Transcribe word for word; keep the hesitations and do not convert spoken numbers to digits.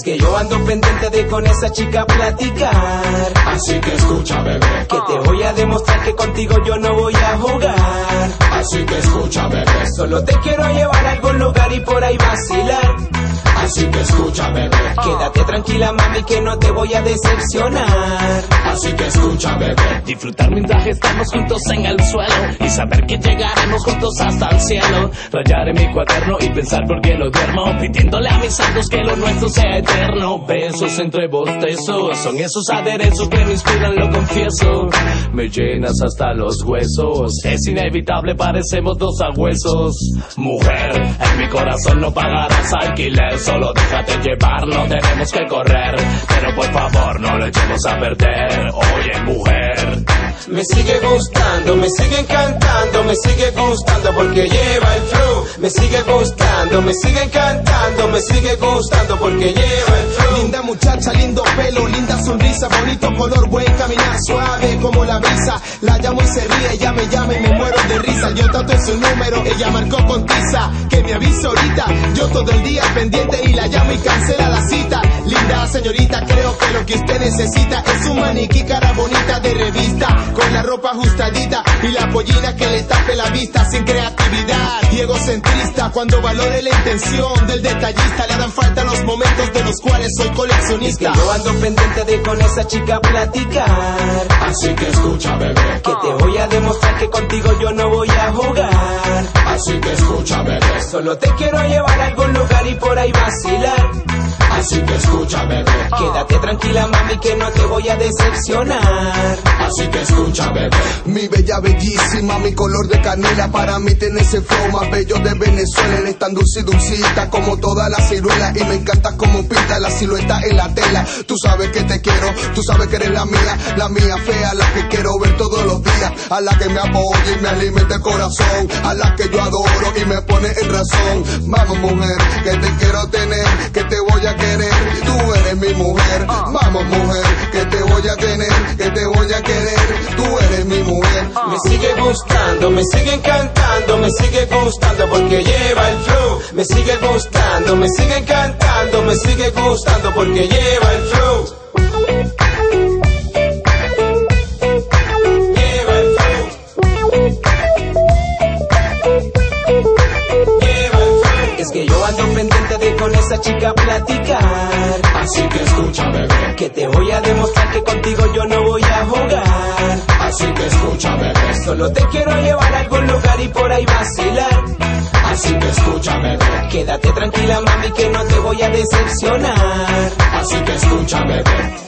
que yo ando pendiente de con esa chica platicar. Así que escucha, bebé, que te voy a demostrar que contigo yo no voy a jugar. Así que escucha, bebé, solo te quiero llevar a algún lugar y por ahí vacilar. Así que escucha, bebé, quédate tranquila, mami, que no te voy a decepcionar. Así que escucha, bebé, disfrutar mientras estamos juntos en el suelo y saber que llegaremos juntos hasta el cielo. Rayar en mi cuaderno y pensar por qué no duermo, pidiéndole a mis santos que lo nuestro sea eterno. Besos entre bostezos, son esos aderezos que me inspiran, lo confieso. Me llenas hasta los huesos, es inevitable, parecemos dos agüesos. Mujer, en mi corazón no pagarás alquiler, solo déjate llevar, no tenemos que correr, pero por favor no lo echemos a perder. Oye, mujer, me sigue gustando, me sigue encantando, me sigue gustando porque lleva el flow. Me sigue gustando, me sigue encantando, me sigue gustando porque lleva el flow. Linda muchacha, lindo pelo, linda sonrisa, bonito color, buen caminar, suave como la brisa. La llamo y se ríe, ella me llama y me muero de risa. Yo trato en su número, ella marcó con tiza, que me avisa ahorita. Yo todo el día pendiente y la llamo y cancela la cita. Linda señorita, creo que lo que usted necesita es un maniquí, cara bonita de revista, con la ropa ajustadita y la pollina que le tape la vista, sin creatividad y egocentrista. Cuando valore la intención del detallista, le dan falta los momentos de los cuales soy coleccionista. Que yo ando pendiente de con esa chica platicar. Así que escucha, bebé, que te voy a demostrar que contigo yo no voy a jugar. Así que escucha, bebé, solo te quiero llevar a algún lugar y por ahí vacilar. Así que escucha, bebé, quédate tranquila, mami, que no te voy a decepcionar. Así que escucha, bebé, mi bella bellísima, mi color de canela, para mí tiene ese flow más bello de Venezuela. Eres tan dulce y dulcita como toda la ciruela y me encanta como pinta la silueta en la tela. Tú sabes que te quiero, tú sabes que eres la mía, la mía fea, la que quiero ver todos los días, a la que me apoya y me alimenta el corazón, a la que yo adoro y me pone en razón. Vamos, mujer, que te quiero tener, que te voy a querer, tú eres mi mujer. Vamos, mujer, que te voy a tener, que te voy a querer, tú eres mi mujer. Me sigue gustando, me sigue encantando, me sigue gustando porque lleva el flow. Me sigue gustando, me sigue encantando, me sigue gustando porque lleva el flow. Lleva el flow. Lleva el flow. Es que yo ando pendiente de con esa chica platicar. Así que escucha, bebé, que te voy a demostrar que contigo yo no voy a jugar. Así que escucha, bebé, solo te quiero llevar a algún lugar y por ahí vacilar. Así que escucha, bebé, quédate tranquila, mami, que no te voy a decepcionar. Así que escucha, bebé.